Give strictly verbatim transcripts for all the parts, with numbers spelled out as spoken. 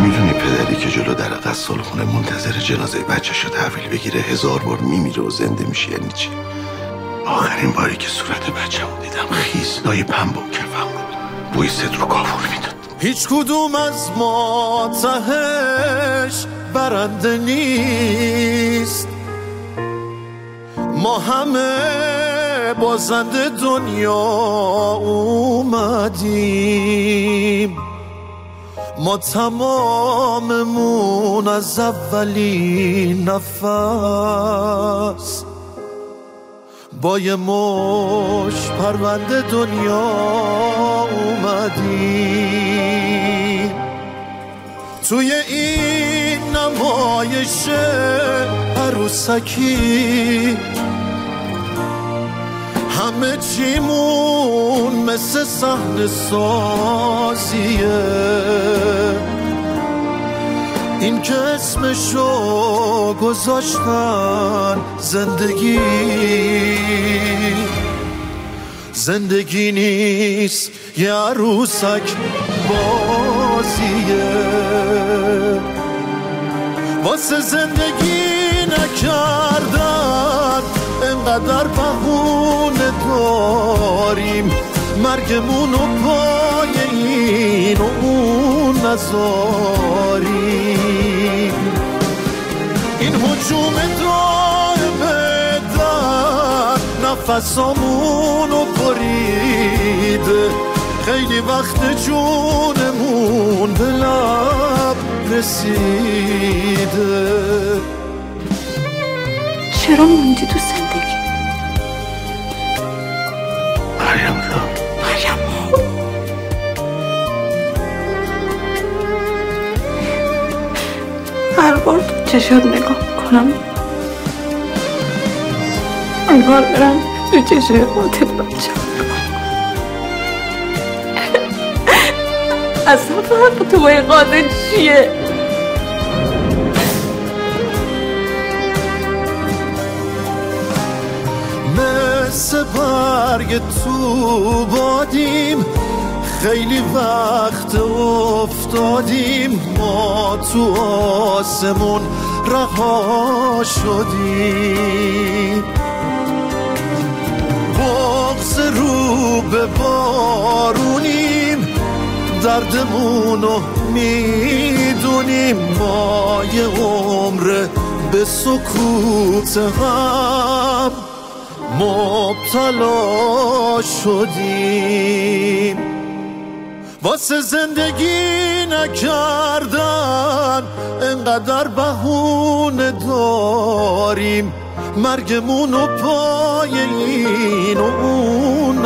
میدونی پدری که جلو در غسال خونه منتظر جنازه بچه‌شو تحویل بگیره هزار بار میمیره و زنده میشه یعنی چی؟ آخرین باری که صورت بچه‌مو دیدم خیس لای پنبه و کفم بود، بوی صدر و کافور میداد. هیچ کدوم از ما تهش برنده نیست، ما همه بازنده دنیا اومدیم، ما تماممون از اولین نفس با یه مش پرونده دنیا اومدیم. توی این نمایش عروسکی همه چیمون مثل صحنه سازیه، این که اسمشو گذاشتن زندگی، زندگی نیست یه عروسک بازیه. واسه زندگی نکردن انقدر بهونه داریم، مرگمونو پای این و اون نذاریم. این هجوم دائمه در نفسامونو بریده، خیلی وقت جونمون به لب رسیده. چرا موندی تو زندگی؟ مریم جان، مریم هر بار تو چشات نگاه کنم انگار برم تو چشای قاتل بچم. اصلا فرق تو با این قاتل چیه؟ مثل برگ تو بادیم، خیلی وقت افتادیم، ما تو آسمون رها شدیم. بغض رو به بارونیم، دردمونو میدونیم، ما یه عمر به سکوت هم مبتلا شدیم. واسه زندگی نکردن انقدر بهونه داریم، مرگمونو پای این و اون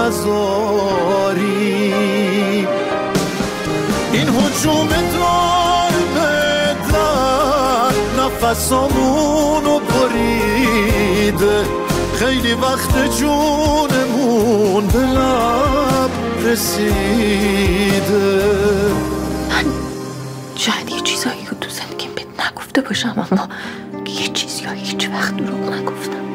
نذاریم. این هجوم دائمه در نفسامونو بریده، خیلی وقت جونمون به لب رسیده. من شاید یه چیزایی که تو زندگیم بهت نگفته باشم، اما یه چیزی ها هیچ وقت دروغ نگفتم.